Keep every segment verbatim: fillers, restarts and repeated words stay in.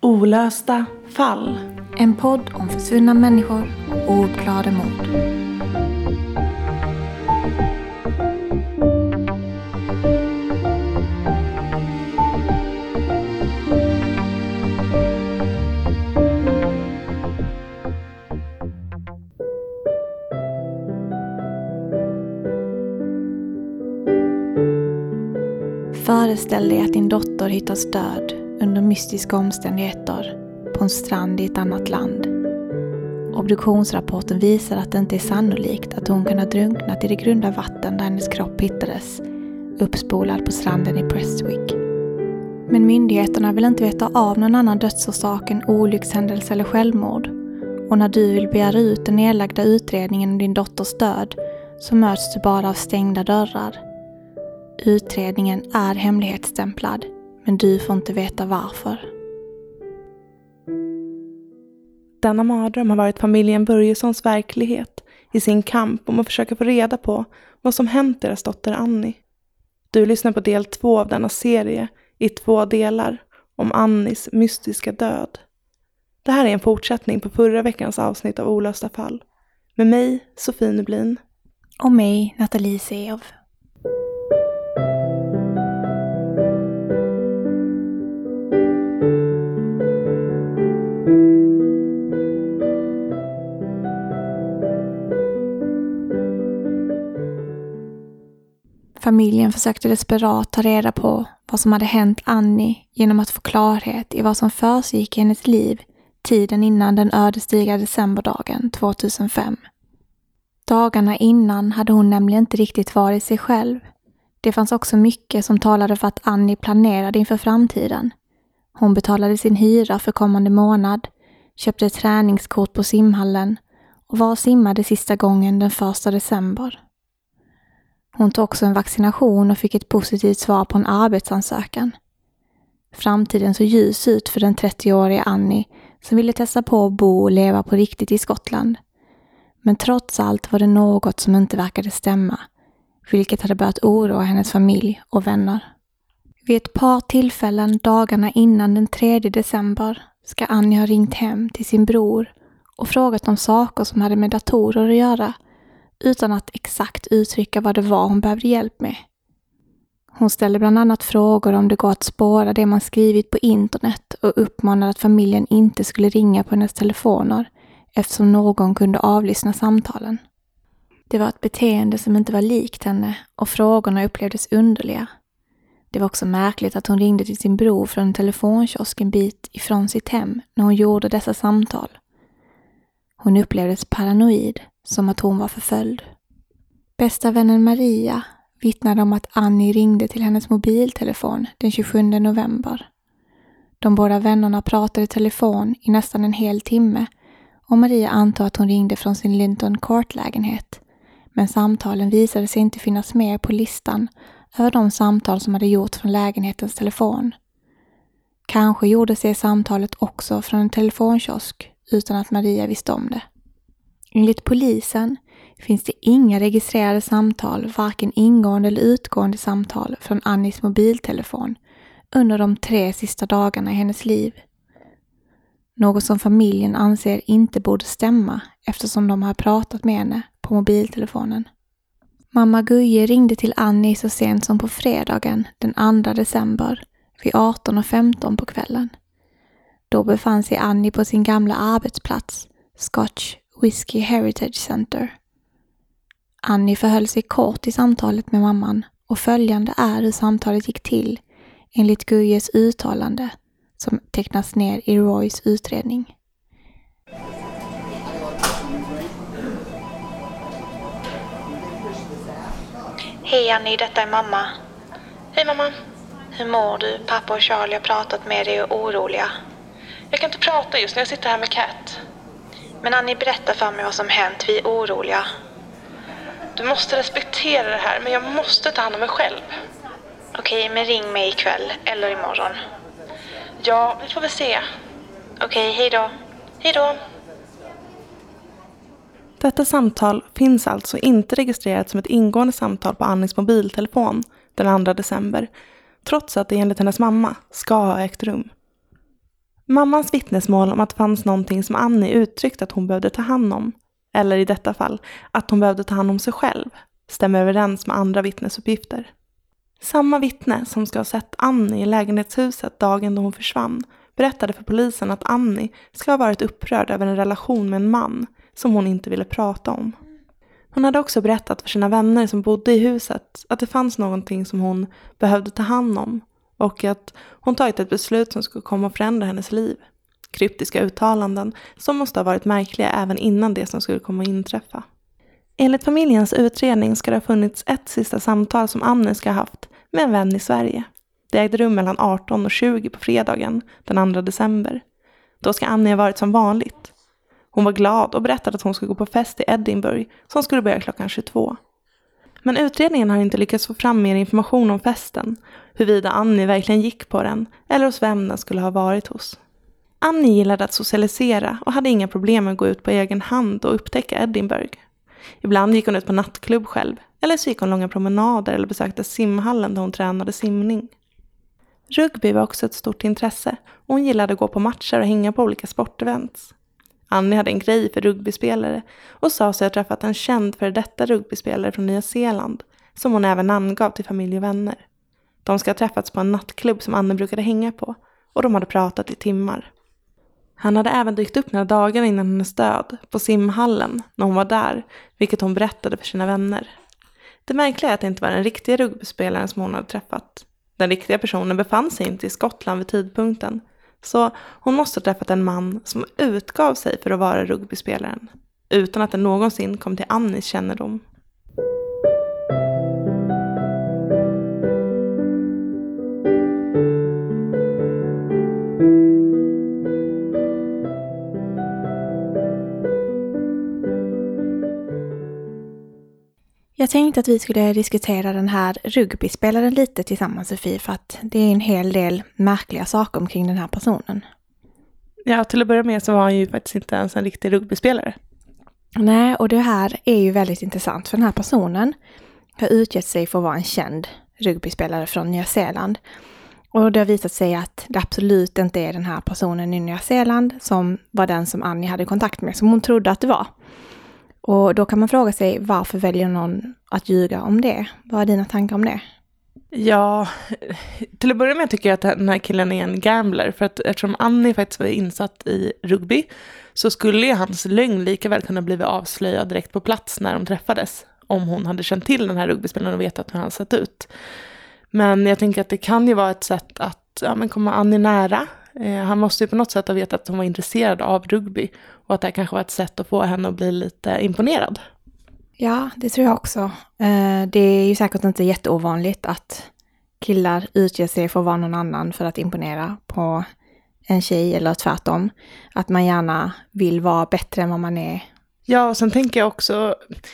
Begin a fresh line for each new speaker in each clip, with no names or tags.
Olösta fall.
En podd om försvunna människor och ouppklarade mord. Föreställ dig att din dotter hittas död under mystiska omständigheter på en strand i ett annat land. Obduktionsrapporten visar att det inte är sannolikt att hon kan ha drunknat i det grunda vatten där hennes kropp hittades, uppspolad på stranden i Prestwick. Men myndigheterna vill inte veta av någon annan dödsorsak än olyckshändelse eller självmord. Och när du vill begära ut den nedlagda utredningen om din dotters död så möts du bara av stängda dörrar. Utredningen är hemlighetsstämplad, men du får inte veta varför.
Denna mardröm har varit familjen Börjessons verklighet i sin kamp om att försöka få reda på vad som hänt deras dotter Annie. Du lyssnar på del två av denna serie i två delar om Annies mystiska död. Det här är en fortsättning på förra veckans avsnitt av Olösta fall. Med mig, Sofie Nublin.
Och mig, Nathalie Seov. Familjen försökte desperat ta reda på vad som hade hänt Annie genom att få klarhet i vad som försiggick i hennes liv tiden innan den ödesdigra decemberdagen tvåtusenfem. Dagarna innan hade hon nämligen inte riktigt varit sig själv. Det fanns också mycket som talade för att Annie planerade inför framtiden. Hon betalade sin hyra för kommande månad, köpte träningskort på simhallen och var simmade sista gången den första december. Hon tog också en vaccination och fick ett positivt svar på en arbetsansökan. Framtiden såg ljus ut för den trettioåriga Annie som ville testa på att bo och leva på riktigt i Skottland. Men trots allt var det något som inte verkade stämma, vilket hade börjat oroa hennes familj och vänner. Vid ett par tillfällen dagarna innan den tredje december ska Annie ha ringt hem till sin bror och frågat om saker som hade med datorer att göra, utan att exakt uttrycka vad det var hon behövde hjälp med. Hon ställde bland annat frågor om det går att spåra det man skrivit på internet och uppmanade att familjen inte skulle ringa på hennes telefoner eftersom någon kunde avlyssna samtalen. Det var ett beteende som inte var likt henne och frågorna upplevdes underliga. Det var också märkligt att hon ringde till sin bror från en telefonkiosk en bit ifrån sitt hem när hon gjorde dessa samtal. Hon upplevdes paranoid, som att hon var förföljd. Bästa vännen Maria vittnade om att Annie ringde till hennes mobiltelefon den tjugosjunde november. De båda vännerna pratade i telefon i nästan en hel timme och Maria antog att hon ringde från sin Linton Court-lägenhet. Men samtalen visade sig inte finnas med på listan över de samtal som hade gjorts från lägenhetens telefon. Kanske gjorde sig samtalet också från en telefonkiosk utan att Maria visste om det. Enligt polisen finns det inga registrerade samtal, varken ingående eller utgående samtal från Annies mobiltelefon under de tre sista dagarna i hennes liv. Något som familjen anser inte borde stämma eftersom de har pratat med henne på mobiltelefonen. Mamma Guje ringde till Annie så sent som på fredagen den andra december vid arton och femton på kvällen. Då befann sig Annie på sin gamla arbetsplats, Scotch Whisky Heritage Center. Annie förhöll sig kort i samtalet med mamman och följande är hur samtalet gick till enligt Gujes uttalande som tecknas ner i Roys utredning.
Hej Annie, detta är mamma. Hej mamma. Hur mår du? Pappa och Charlie har pratat med dig och är oroliga. Jag kan inte prata just när jag sitter här med Kat. Men Annie, berätta för mig vad som hänt. Vi är oroliga. Du måste respektera det här, men jag måste ta hand om mig själv. Okej, men ring mig ikväll eller imorgon. Ja, vi får väl se. Okej, hej då. Hej då.
Detta samtal finns alltså inte registrerat som ett ingående samtal på Annies mobiltelefon den andra december, trots att det enligt hennes mamma ska ha ägt rum. Mammans vittnesmål om att det fanns någonting som Annie uttryckt att hon behövde ta hand om, eller i detta fall att hon behövde ta hand om sig själv, stämmer överens med andra vittnesuppgifter. Samma vittne som ska ha sett Annie i lägenhetshuset dagen då hon försvann berättade för polisen att Annie ska ha varit upprörd över en relation med en man som hon inte ville prata om. Hon hade också berättat för sina vänner som bodde i huset att det fanns någonting som hon behövde ta hand om och att hon tagit ett beslut som skulle komma att förändra hennes liv. Kryptiska uttalanden som måste ha varit märkliga även innan det som skulle komma att inträffa. Enligt familjens utredning ska det ha funnits ett sista samtal som Annie ska ha haft med en vän i Sverige. Det ägde rum mellan arton och tjugo på fredagen den andra december. Då ska Annie ha varit som vanligt. Hon var glad och berättade att hon skulle gå på fest i Edinburgh som skulle börja klockan tjugotvå. Men utredningen har inte lyckats få fram mer information om festen, huruvida Annie verkligen gick på den eller hos vem den skulle ha varit hos. Annie gillade att socialisera och hade inga problem med att gå ut på egen hand och upptäcka Edinburgh. Ibland gick hon ut på nattklubb själv, eller så gick hon långa promenader eller besökte simhallen där hon tränade simning. Rugby var också ett stort intresse och hon gillade att gå på matcher och hänga på olika sportevents. Annie hade en grej för rugbyspelare och sa sig ha träffat en känd för detta rugbyspelare från Nya Zeeland som hon även namngav till familj och vänner. De ska ha träffats på en nattklubb som Annie brukade hänga på och de hade pratat i timmar. Han hade även dykt upp några dagar innan hennes död på simhallen när hon var där, vilket hon berättade för sina vänner. Det märkliga är att det inte var den riktiga rugbyspelaren som hon hade träffat. Den riktiga personen befann sig inte i Skottland vid tidpunkten, så hon måste ha träffat en man som utgav sig för att vara rugbyspelaren, utan att det någonsin kom till Annies kännedom.
Jag tänkte att vi skulle diskutera den här rugbyspelaren lite tillsammans, Sofie, för att det är en hel del märkliga saker omkring den här personen.
Ja, till att börja med så var han ju faktiskt inte ens en riktig rugbyspelare.
Nej, och det här är ju väldigt intressant för den här personen har utgett sig för att vara en känd rugbyspelare från Nya Zeeland. Och det har visat sig att det absolut inte är den här personen i Nya Zeeland som var den som Annie hade kontakt med, som hon trodde att det var. Och då kan man fråga sig, varför väljer någon att ljuga om det? Vad är dina tankar om det?
Ja, till att börja med tycker jag att den här killen är en gambler. För att eftersom Annie faktiskt var insatt i rugby så skulle ju hans lögn lika väl kunna bli avslöjad direkt på plats när de träffades. Om hon hade känt till den här rugbyspelaren och vetat hur han sett ut. Men jag tänker att det kan ju vara ett sätt att ja, men komma Annie nära. Eh, han måste ju på något sätt ha vetat att hon var intresserad av rugby. Och att det kanske var ett sätt att få henne att bli lite imponerad.
Ja, det tror jag också. Eh, det är ju säkert inte jätteovanligt att killar utger sig för att vara någon annan för att imponera på en tjej eller tvärtom. Att man gärna vill vara bättre än vad man är.
Ja, och sen tänker jag också,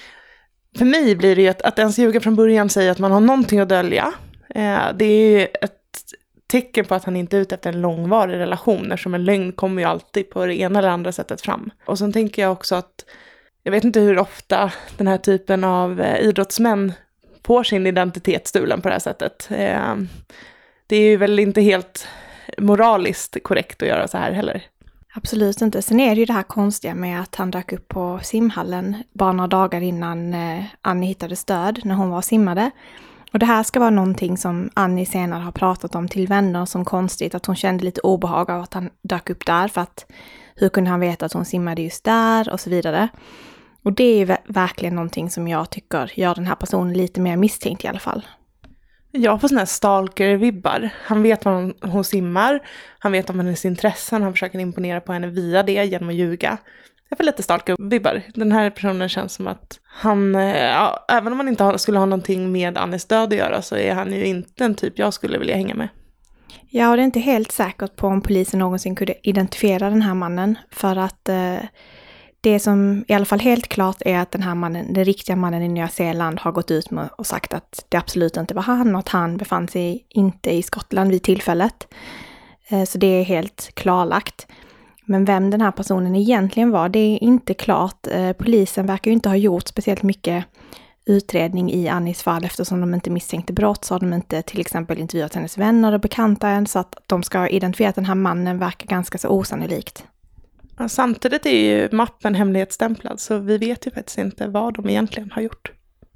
för mig blir det ju att, att ens ljuga från början säger att man har någonting att dölja. Eh, det är ju ett tecken på att han inte är ute efter en långvarig relation, eftersom en lögn kommer ju alltid på det ena eller andra sättet fram. Och sen tänker jag också att jag vet inte hur ofta den här typen av eh, idrottsmän får sin identitet stulen på det här sättet. Eh, det är ju väl inte helt moraliskt korrekt att göra så här heller.
Absolut inte. Sen är det ju det här konstiga med att han dök upp på simhallen bara några dagar innan eh, Annie hittade stöd när hon var och simmade. Och det här ska vara någonting som Annie senare har pratat om till vänner som konstigt. Att hon kände lite obehag av att han dök upp där. För att hur kunde han veta att hon simmade just där och så vidare. Och det är verkligen någonting som jag tycker gör den här personen lite mer misstänkt i alla fall.
Jag får såna här stalker-vibbar. Han vet vad hon, hon simmar. Han vet om hennes intressen. Han försöker imponera på henne via det genom att ljuga. Jag får lite stalker-vibbar. Den här personen känns som att han, ja, även om han inte skulle ha någonting med Annies död att göra, så är han ju inte en typ jag skulle vilja hänga med.
Ja, och det är inte helt säkert på om polisen någonsin kunde identifiera den här mannen. För att eh, det som i alla fall helt klart är att den här mannen, den riktiga mannen i Nya Zeeland, har gått ut med och sagt att det absolut inte var han och att han befann sig inte i Skottland vid tillfället. Eh, så det är helt klarlagt. Men vem den här personen egentligen var, det är inte klart. Eh, polisen verkar ju inte ha gjort speciellt mycket utredning i Annies fall. Eftersom de inte misstänkte brott så har de inte till exempel intervjuat hennes vänner och bekanta än, så att de ska identifiera att den här mannen verkar ganska så osannolikt.
Ja, samtidigt är ju mappen hemlighetsstämplad, så vi vet ju faktiskt inte vad de egentligen har gjort.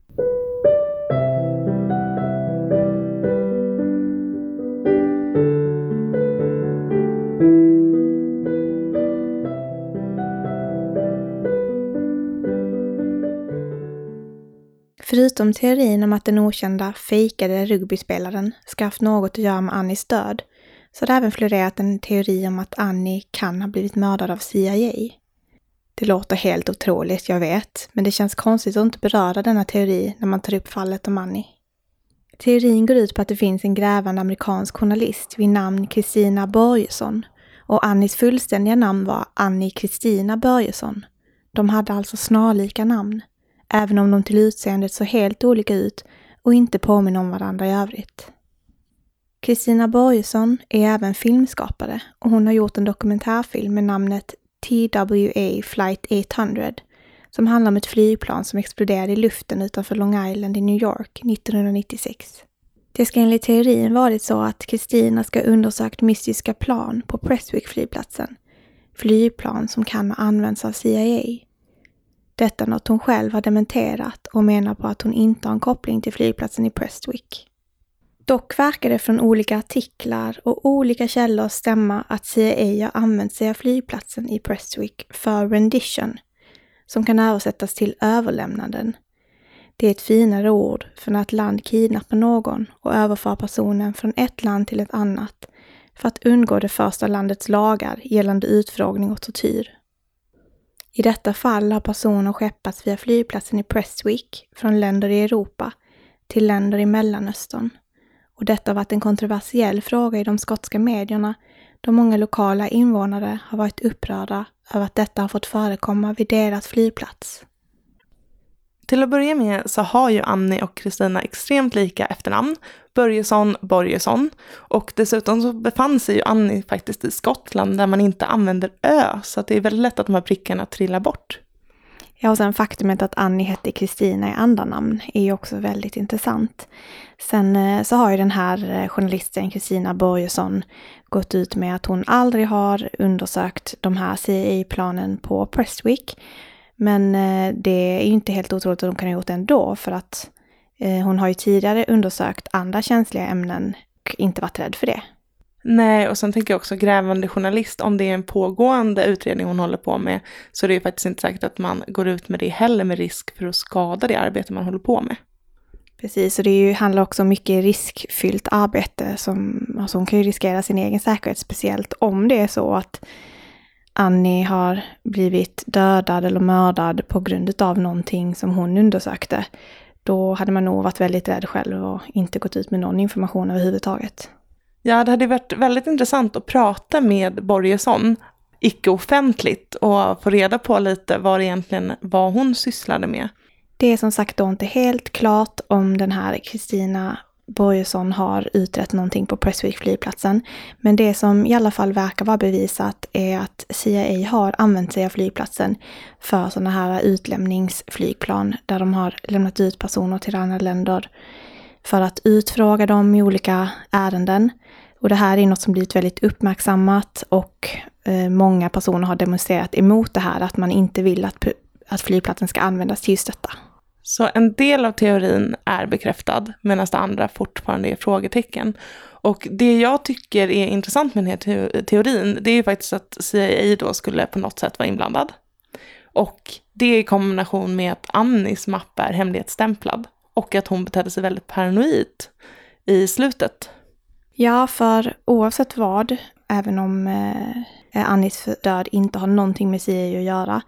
Förutom teorin om att den okända fejkade rugbyspelaren ska haft något att göra med Annies död, så har det även florerat en teori om att Annie kan ha blivit mördad av C I A. Det låter helt otroligt, jag vet, men det känns konstigt att inte beröra denna teori när man tar upp fallet om Annie. Teorin går ut på att det finns en grävande amerikansk journalist vid namn Kristina Börjesson, och Annies fullständiga namn var Annie Kristina Börjesson. De hade alltså snarlika namn, även om de till utseendet så helt olika ut och inte påminner om varandra i övrigt. Kristina Börjesson är även filmskapare och hon har gjort en dokumentärfilm med namnet T W A Flight åttahundra som handlar om ett flygplan som exploderade i luften utanför Long Island i New York nittonhundranittiosex. Det ska enligt teorin varit så att Kristina ska undersökt mystiska plan på Prestwick-flygplatsen, flygplan som kan ha använts av C I A. Detta är något hon själv har dementerat och menar på att hon inte har en koppling till flygplatsen i Prestwick. Dock verkar det från olika artiklar och olika källor stämma att C I A har använt sig av flygplatsen i Prestwick för rendition, som kan översättas till överlämnanden. Det är ett finare ord för när ett land kidnappar någon och överför personen från ett land till ett annat för att undgå det första landets lagar gällande utfrågning och tortyr. I detta fall har personer skeppats via flygplatsen i Prestwick från länder i Europa till länder i Mellanöstern. Och detta har varit en kontroversiell fråga i de skotska medierna, då många lokala invånare har varit upprörda över att detta har fått förekomma vid deras flygplats.
Till att börja med så har ju Annie och Kristina extremt lika efternamn, Börjesson, Borjesson, och dessutom så befann sig ju Annie faktiskt i Skottland där man inte använder ö, så att det är väldigt lätt att de här prickarna trillar bort.
Ja, och sen faktumet att Annie hette Kristina i andra namn är ju också väldigt intressant. Sen så har ju den här journalisten Kristina Börjesson gått ut med att hon aldrig har undersökt de här C I A-planen på Prestwick. Men det är ju inte helt otroligt att de kan ha gjort det ändå, för att hon har ju tidigare undersökt andra känsliga ämnen och inte varit rädd för det.
Nej, och sen tänker jag också grävande journalist, om det är en pågående utredning hon håller på med, så det är ju faktiskt inte säkert att man går ut med det heller med risk för att skada det arbete man håller på med.
Precis, och det är ju, handlar också om mycket riskfyllt arbete som, alltså hon kan ju riskera sin egen säkerhet, speciellt om det är så att Annie har blivit dödad eller mördad på grund av någonting som hon undersökte. Då hade man nog varit väldigt rädd själv och inte gått ut med någon information överhuvudtaget.
Ja, det hade varit väldigt intressant att prata med Borjesson, icke-offentligt, och få reda på lite vad egentligen vad hon sysslade med.
Det är som sagt då inte helt klart om den här Kristina Börjesson har utrett någonting på Prestwick-flygplatsen. Men det som i alla fall verkar vara bevisat är att C I A har använt sig av flygplatsen för sådana här utlämningsflygplan där de har lämnat ut personer till andra länder för att utfråga dem i olika ärenden. Och det här är något som blivit väldigt uppmärksammat, och eh, många personer har demonstrerat emot det här, att man inte vill att, att flygplatsen ska användas till just detta.
Så en del av teorin är bekräftad, medan det andra fortfarande är frågetecken. Och det jag tycker är intressant med den här te- teorin, det är ju faktiskt att C I A då skulle på något sätt vara inblandad. Och det i kombination med att Annies mapp är hemlighetsstämplad och att hon betedde sig väldigt paranoid i slutet.
Ja, för oavsett vad, även om eh, Annies död inte har någonting med C I A att göra,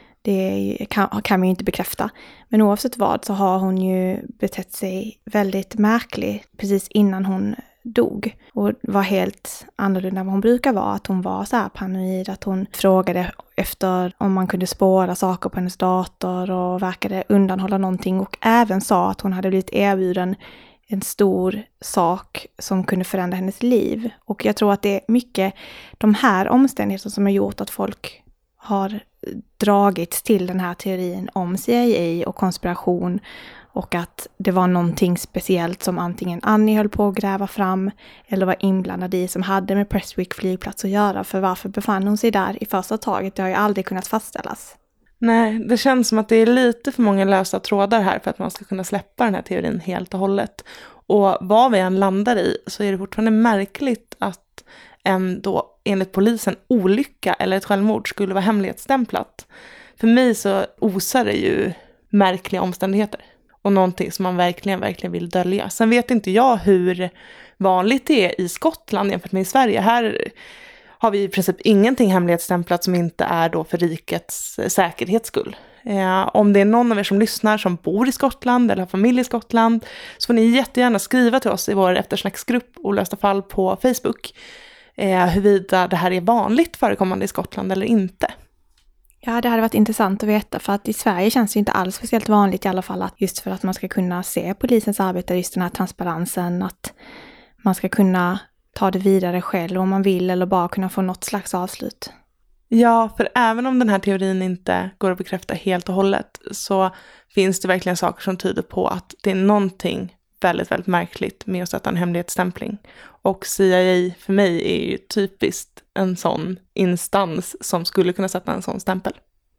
det kan, kan man ju inte bekräfta. Men oavsett vad så har hon ju betett sig väldigt märkligt precis innan hon dog. Och var helt annorlunda än vad hon brukar vara. Att hon var så här paranoid, att hon frågade efter om man kunde spåra saker på hennes dator och verkade undanhålla någonting. Och även sa att hon hade blivit erbjuden en stor sak som kunde förändra hennes liv. Och jag tror att det är mycket de här omständigheterna som har gjort att folk har dragits till den här teorin om C I A och konspiration och att det var någonting speciellt som antingen Annie höll på att gräva fram eller var inblandad i som hade med Prestwick flygplats att göra. För varför befann hon sig där i första taget? Det har ju aldrig kunnat fastställas.
Nej, det känns som att det är lite för många lösa trådar här för att man ska kunna släppa den här teorin helt och hållet. Och vad vi än landar i så är det fortfarande märkligt att en då enligt polisen olycka eller ett självmord skulle vara hemlighetsstämplat. För mig så osar det ju märkliga omständigheter och någonting som man verkligen, verkligen vill dölja. Sen vet inte jag hur vanligt det är i Skottland jämfört med i Sverige. Här har vi i princip ingenting hemlighetsstämplat som inte är då för rikets säkerhets skull. Eh, om det är någon av er som lyssnar som bor i Skottland eller har familj i Skottland så får ni jättegärna skriva till oss i vår eftersnacksgrupp Olösta fall på Facebook eh, huruvida det här är vanligt förekommande i Skottland eller inte.
Ja, det hade varit intressant att veta för att i Sverige känns det inte alls speciellt vanligt i alla fall att just för att man ska kunna se polisens arbete, just den här transparensen, att man ska kunna ta det vidare själv om man vill eller bara kunna få något slags avslut.
Ja, för även om den här teorin inte går att bekräfta helt och hållet så finns det verkligen saker som tyder på att det är någonting väldigt, väldigt märkligt med att sätta en hemlighetsstämpling. Och C I A för mig är ju typiskt en sån instans som skulle kunna sätta en sån stämpel.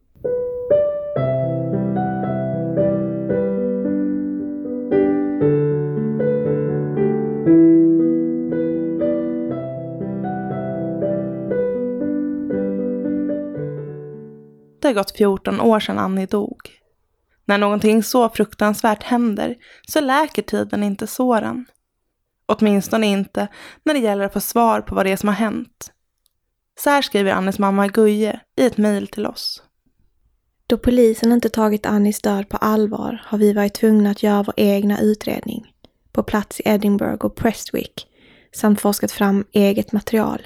Det har gått fjorton år sedan Annie dog. När någonting så fruktansvärt händer så läker tiden inte såren. Åtminstone inte när det gäller att få svar på vad det är som har hänt. Så här skriver Annies mamma Guje i ett mejl till oss.
Då polisen inte tagit Annies död på allvar har vi varit tvungna att göra vår egna utredning på plats i Edinburgh och Prestwick samt forskat fram eget material.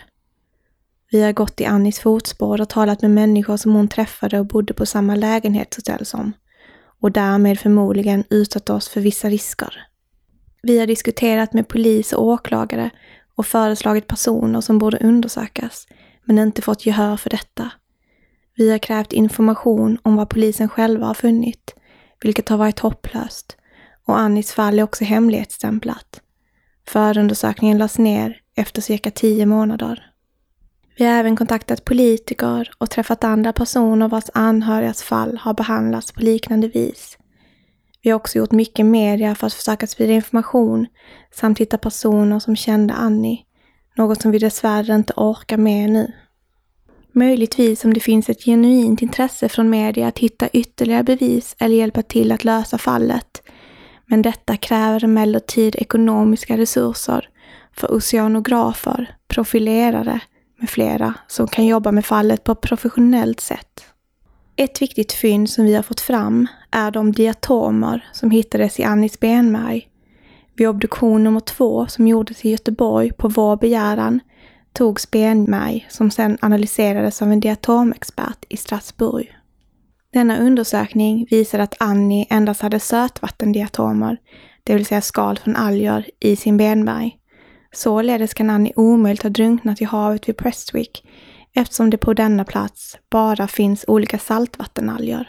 Vi har gått i Annies fotspår och talat med människor som hon träffade och bodde på samma lägenhetshotell som och därmed förmodligen utsatt oss för vissa risker. Vi har diskuterat med polis och åklagare och föreslagit personer som borde undersökas men inte fått gehör för detta. Vi har krävt information om vad polisen själva har funnit, vilket har varit hopplöst, och Annies fall är också hemlighetsstämplat. Förundersökningen lades ner efter cirka tio månader. Vi har även kontaktat politiker och träffat andra personer vars anhörigas fall har behandlats på liknande vis. Vi har också gjort mycket media för att försöka sprida information samt hitta personer som kände Annie, något som vi dessvärre inte orkar med nu. Möjligtvis om det finns ett genuint intresse från media att hitta ytterligare bevis eller hjälpa till att lösa fallet. Men detta kräver emellertid ekonomiska resurser för oceanografer, profilerare med flera som kan jobba med fallet på ett professionellt sätt. Ett viktigt fynd som vi har fått fram är de diatomer som hittades i Annies benmärg. Vid obduktion nummer två som gjordes i Göteborg på vår begäran togs benmärg som sedan analyserades av en diatomexpert i Strasbourg. Denna undersökning visade att Annie endast hade sötvattendiatomer, det vill säga skal från alger, i sin benmärg. Således kan Annie omöjligt ha drunknat i havet vid Prestwick eftersom det på denna plats bara finns olika saltvattenalger.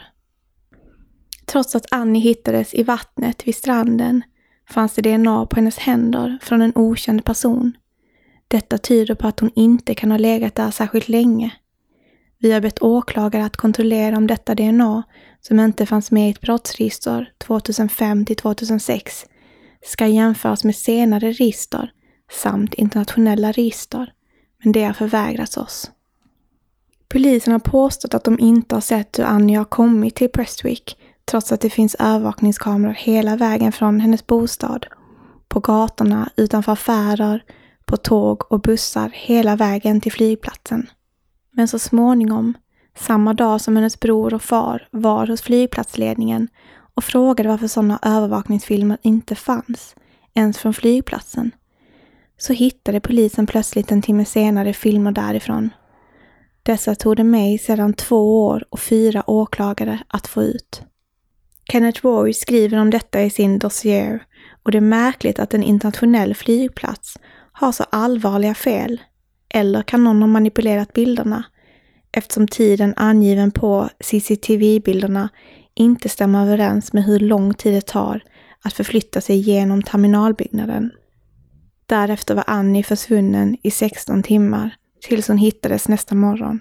Trots att Annie hittades i vattnet vid stranden fanns det D N A på hennes händer från en okänd person. Detta tyder på att hon inte kan ha legat där särskilt länge. Vi har bett åklagare att kontrollera om detta D N A, som inte fanns med i ett brottsregister tjugohundrafem till tjugohundrasex, ska jämföras med senare register samt internationella register, men det har förvägrats oss. Polisen har påstått att de inte har sett hur Annie har kommit till Prestwick, trots att det finns övervakningskameror hela vägen från hennes bostad, på gatorna, utanför affärer, på tåg och bussar hela vägen till flygplatsen. Men så småningom, samma dag som hennes bror och far var hos flygplatsledningen och frågade varför sådana övervakningsfilmer inte fanns, ens från flygplatsen, så hittade polisen plötsligt en timme senare filmer därifrån. Dessa tog det med sedan två år och fyra åklagare att få ut. Kenneth Roy skriver om detta i sin dossier, och det är märkligt att en internationell flygplats har så allvarliga fel, eller kan någon ha manipulerat bilderna, eftersom tiden angiven på C C T V-bilderna inte stämmer överens med hur lång tid det tar att förflytta sig genom terminalbyggnaden. Därefter var Annie försvunnen i sexton timmar tills hon hittades nästa morgon.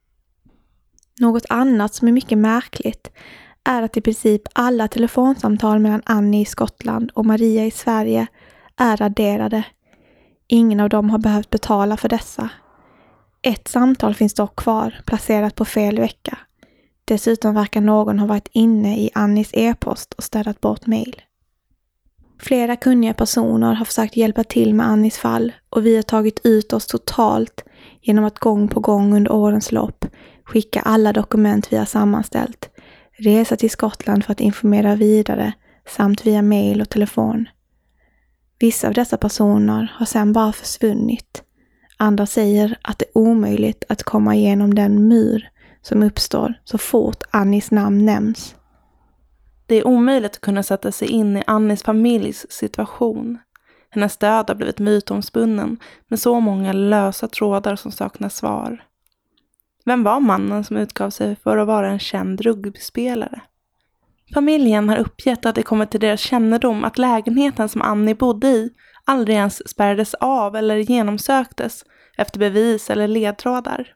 Något annat som är mycket märkligt är att i princip alla telefonsamtal mellan Annie i Skottland och Maria i Sverige är raderade. Ingen av dem har behövt betala för dessa. Ett samtal finns dock kvar, placerat på fel vecka. Dessutom verkar någon ha varit inne i Annies e-post och städat bort mejl. Flera kunniga personer har försökt hjälpa till med Annies fall och vi har tagit ut oss totalt genom att gång på gång under årens lopp skicka alla dokument vi har sammanställt, resa till Skottland för att informera vidare samt via mejl och telefon. Vissa av dessa personer har sedan bara försvunnit. Andra säger att det är omöjligt att komma igenom den mur som uppstår så fort Annies namn nämns.
Det är omöjligt att kunna sätta sig in i Annies familjs situation. Hennes död har blivit mytomspunnen med så många lösa trådar som saknar svar. Vem var mannen som utgav sig för att vara en känd rugbyspelare? Familjen har uppgett att det kommit till deras kännedom att lägenheten som Annie bodde i aldrig ens spärrades av eller genomsöktes efter bevis eller ledtrådar.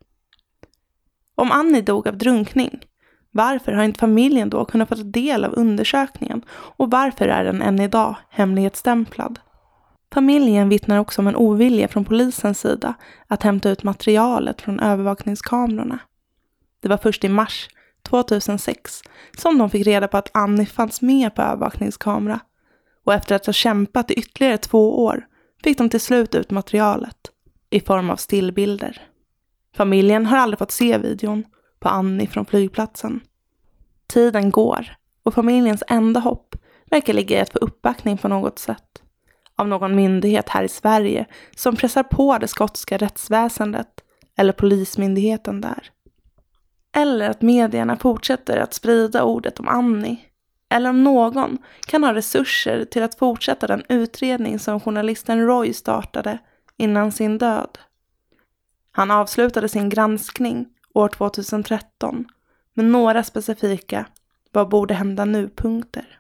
Om Annie dog av drunkning, varför har inte familjen då kunnat få ta del av undersökningen och varför är den än idag hemlighetsstämplad? Familjen vittnar också om en ovilja från polisens sida att hämta ut materialet från övervakningskamerorna. Det var först i mars tjugohundrasex som de fick reda på att Annie fanns med på övervakningskamera och efter att ha kämpat i ytterligare två år fick de till slut ut materialet i form av stillbilder. Familjen har aldrig fått se videon på Annie från flygplatsen. Tiden går och familjens enda hopp verkar ligga i att få uppbackning på något sätt. Av någon myndighet här i Sverige som pressar på det skotska rättsväsendet eller polismyndigheten där. Eller att medierna fortsätter att sprida ordet om Annie. Eller om någon kan ha resurser till att fortsätta den utredning som journalisten Roy startade innan sin död. Han avslutade sin granskning år tjugotretton med några specifika vad borde hända nu-punkter.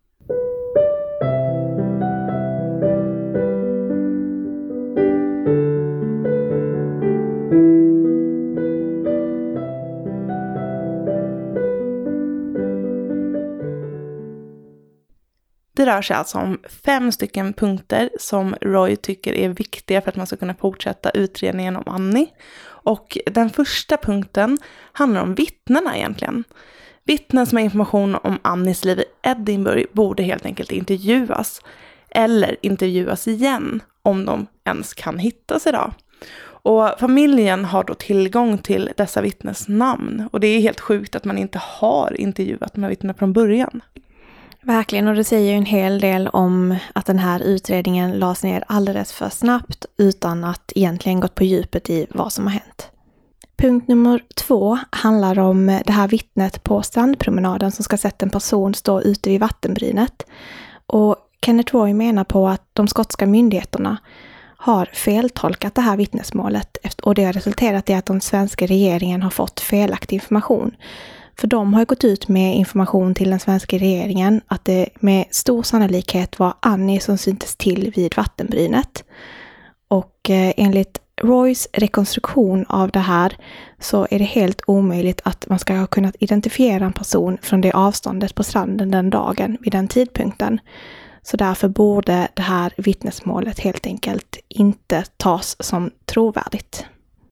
Det rör sig alltså om fem stycken punkter som Roy tycker är viktiga för att man ska kunna fortsätta utredningen om Annie. Och den första punkten handlar om vittnena egentligen. Vittnen som har information om Annies liv i Edinburgh borde helt enkelt intervjuas. Eller intervjuas igen om de ens kan hittas idag. Och familjen har då tillgång till dessa vittnes namn. Och det är helt sjukt att man inte har intervjuat de här vittnena från början.
Verkligen, och det säger ju en hel del om att den här utredningen lades ner alldeles för snabbt utan att egentligen gått på djupet i vad som har hänt. Punkt nummer två handlar om det här vittnet på strandpromenaden som ska sett en person stå ute vid vattenbrynet. Och Kenneth Roy menar på att de skotska myndigheterna har feltolkat det här vittnesmålet och det har resulterat i att den svenska regeringen har fått felaktig information. För de har gått ut med information till den svenska regeringen att det med stor sannolikhet var Annie som syntes till vid vattenbrynet. Och eh, enligt Roys rekonstruktion av det här så är det helt omöjligt att man ska ha kunnat identifiera en person från det avståndet på stranden den dagen vid den tidpunkten. Så därför borde det här vittnesmålet helt enkelt inte tas som trovärdigt.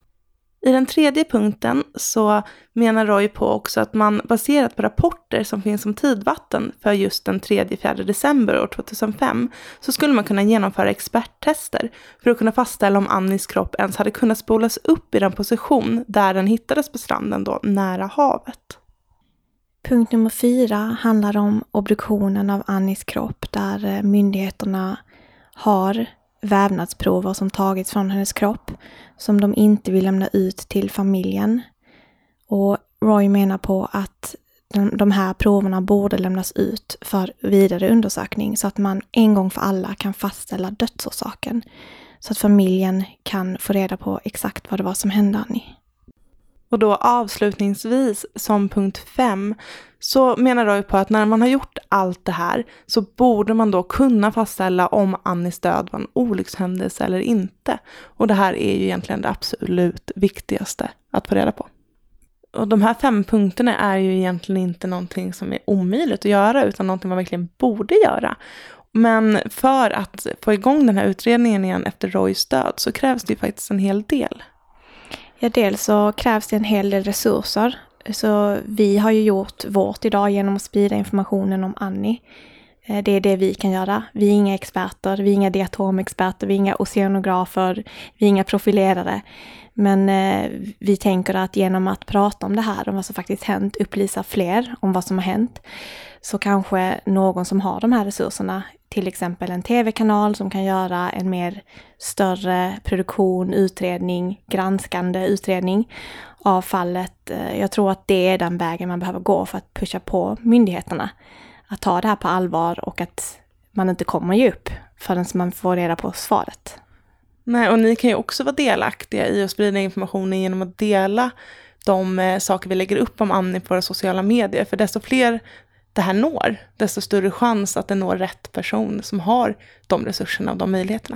I den tredje punkten så menar Roy på också att man baserat på rapporter som finns om tidvatten för just den tredje till fjärde december år tjugohundrafem så skulle man kunna genomföra experttester för att kunna fastställa om Annies kropp ens hade kunnat spolas upp i den position där den hittades på stranden då nära havet.
Punkt nummer fyra handlar om obduktionen av Annies kropp där myndigheterna har vävnadsprover som tagits från hennes kropp som de inte vill lämna ut till familjen. Och Roy menar på att de, de här proverna borde lämnas ut för vidare undersökning så att man en gång för alla kan fastställa dödsorsaken så att familjen kan få reda på exakt vad det var som hände Annie.
Och då avslutningsvis som punkt fem så menar Roy på att när man har gjort allt det här så borde man då kunna fastställa om Annies död var en olyckshändelse eller inte. Och det här är ju egentligen det absolut viktigaste att få reda på. Och de här fem punkterna är ju egentligen inte någonting som är omöjligt att göra utan någonting man verkligen borde göra. Men för att få igång den här utredningen igen efter Roys död så krävs det ju faktiskt en hel del.
Ja, dels så krävs det en hel del resurser. Så vi har ju gjort vårt idag genom att sprida informationen om Annie. Det är det vi kan göra. Vi är inga experter, vi är inga diatomexperter, vi är inga oceanografer, vi är inga profilerare. Men eh, vi tänker att genom att prata om det här, om vad som faktiskt hänt, upplysa fler om vad som har hänt, så kanske någon som har de här resurserna, till exempel en tv-kanal som kan göra en mer större produktion, utredning, granskande utredning av fallet. Jag tror att det är den vägen man behöver gå för att pusha på myndigheterna att ta det här på allvar och att man inte kommer ge upp förrän man får reda på svaret.
Nej, och ni kan ju också vara delaktiga i att sprida informationen genom att dela de eh, saker vi lägger upp om Annie på våra sociala medier. För desto fler det här når, desto större chans att det når rätt person som har de resurserna och de möjligheterna.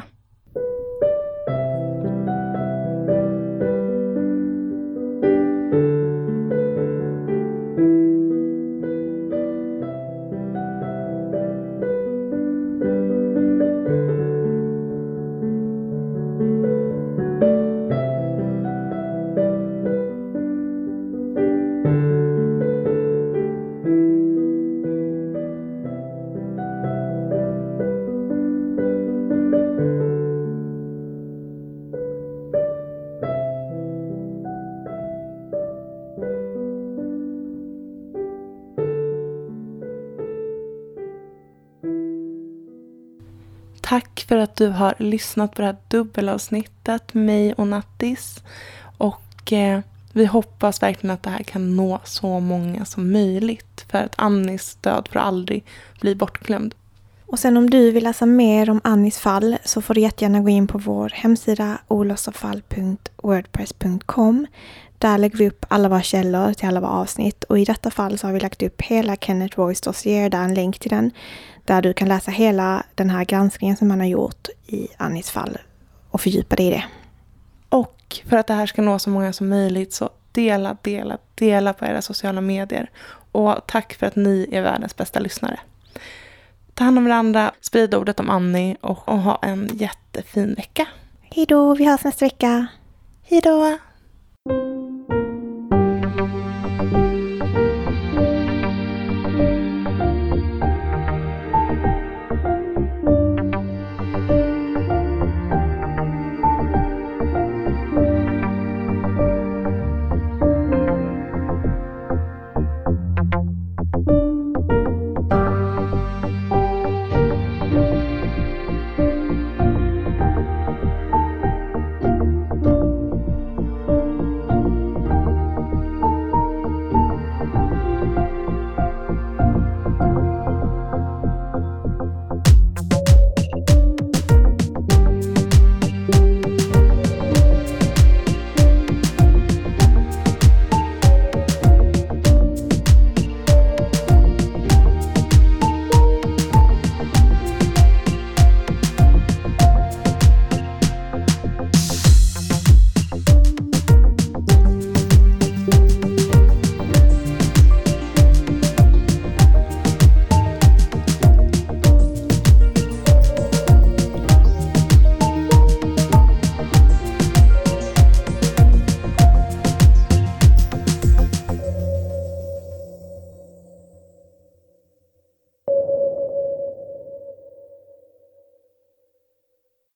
Tack för att du har lyssnat på det här dubbelavsnittet med mig och Nattis. Och eh, vi hoppas verkligen att det här kan nå så många som möjligt. För att Annies död får aldrig bli bortglömd.
Och sen om du vill läsa mer om Annies fall så får du jättegärna gå in på vår hemsida olossafall punkt wordpress punkt com. Där lägger vi upp alla våra källor till alla våra avsnitt. Och i detta fall så har vi lagt upp hela Kenneth Roys dossier, där en länk till den. Där du kan läsa hela den här granskningen som man har gjort i Annies fall och fördjupa dig i det.
Och för att det här ska nå så många som möjligt så dela, dela, dela på era sociala medier. Och tack för att ni är världens bästa lyssnare. Ta hand om varandra, sprid ordet om Annie och, och ha en jättefin vecka.
Hej då, vi hörs nästa vecka.
Hej då!